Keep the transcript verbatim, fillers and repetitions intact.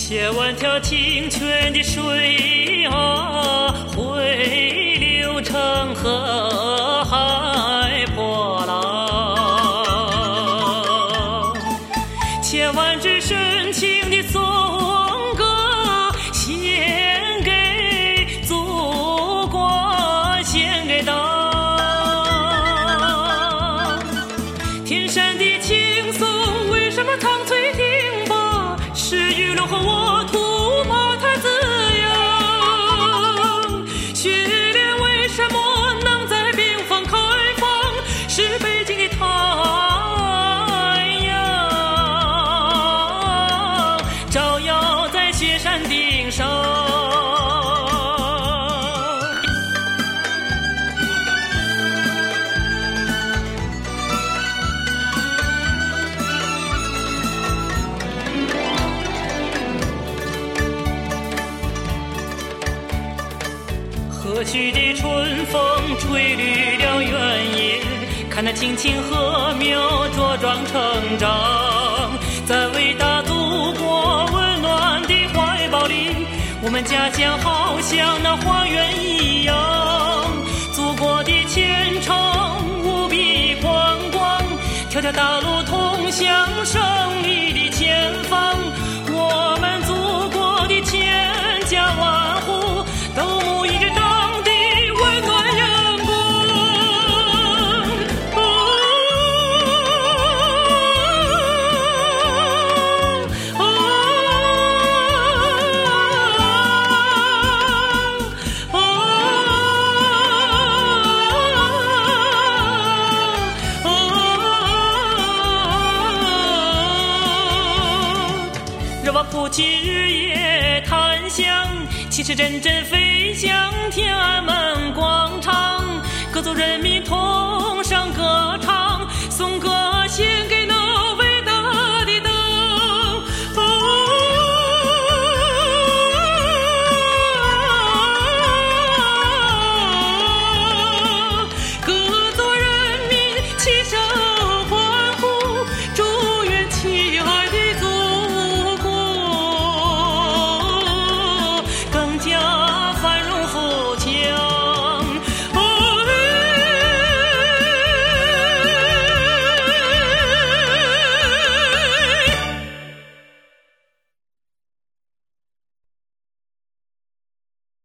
千万条清泉的水啊，汇流成河海波浪，千万只深情的颂歌，献给祖国，献给党。天山的青松为什么苍翠挺拔？是雨露和我土把它滋养。雪莲为什么能在冰封开放？是北京的太阳照耀在雪山顶上。和煦的春风吹绿了原野，看那青青禾苗茁壮成长。在伟大祖国温暖的怀抱里，我们家乡好像那花园一样。祖国的前程无比宽广，条条大路通向胜利的前方。我们祖国的千家万户都沐浴着党的温暖阳光。哦哦哦哦，让我谱起日夜檀香，气势阵阵飞向天安门广场，各族人民同声歌唱，颂歌献给